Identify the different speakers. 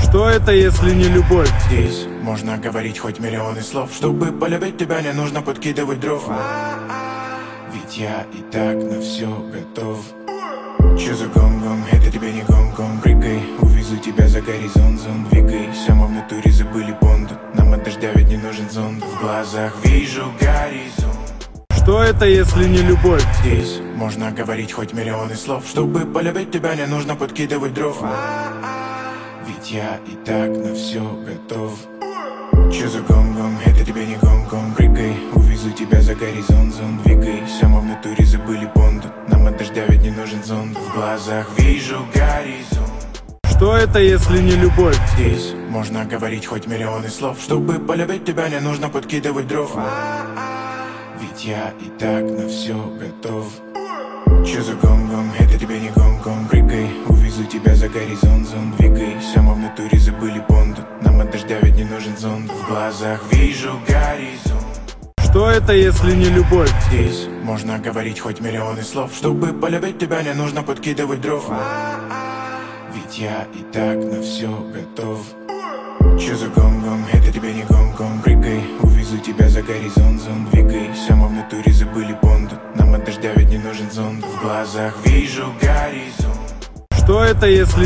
Speaker 1: Что это, если не любовь?
Speaker 2: Здесь можно говорить хоть миллионы слов. Чтобы полюбить тебя, не нужно подкидывать дров. Ведь я и так на все готов. Чё за гон-гон? Это тебе не гон-гон. Прыгай, увезу тебя за горизонт. Зон двигайся, мы в натуре забыли Бонду. Нам от дождя ведь не нужен зонт. В глазах вижу горизонт.
Speaker 1: Что это, если не любовь?
Speaker 2: Здесь можно говорить хоть миллионы слов. Чтобы полюбить тебя, не нужно подкидывать дров. Ведь я и так на все готов. Чё за гон-гон? Это тебе не гон-гон. Прыгай, увезу тебя за горизонт. Зон двигайся, мы в натуре забыли Бонду. Нам от дождя ведь не нужен зонт. В глазах вижу горизонт.
Speaker 1: Что это, если не любовь?
Speaker 2: Здесь можно говорить хоть миллионы слов. Чтобы полюбить тебя, не нужно подкидывать дров. Ведь я и так на все готов. Чё за гон-гон? Это тебе не гон-гон. Прыгай, увезу тебя за горизонт. Зон двигайся, мы в натуре забыли Бонду. Нам от дождя ведь не нужен зонт. В глазах вижу горизонт.
Speaker 1: Что это, если не любовь?
Speaker 2: Здесь можно говорить хоть миллионы слов. Чтобы полюбить тебя, не нужно подкидывать дров. Ведь я и так на все готов. Чё за гон-гон? Это тебе не гон-гон. Прыгай, увезу тебя за горизонт. Зон двигайся, мы в натуре забыли Бонду. Нам от дождя ведь не нужен зонт. В глазах вижу горизонт.
Speaker 1: Что это, если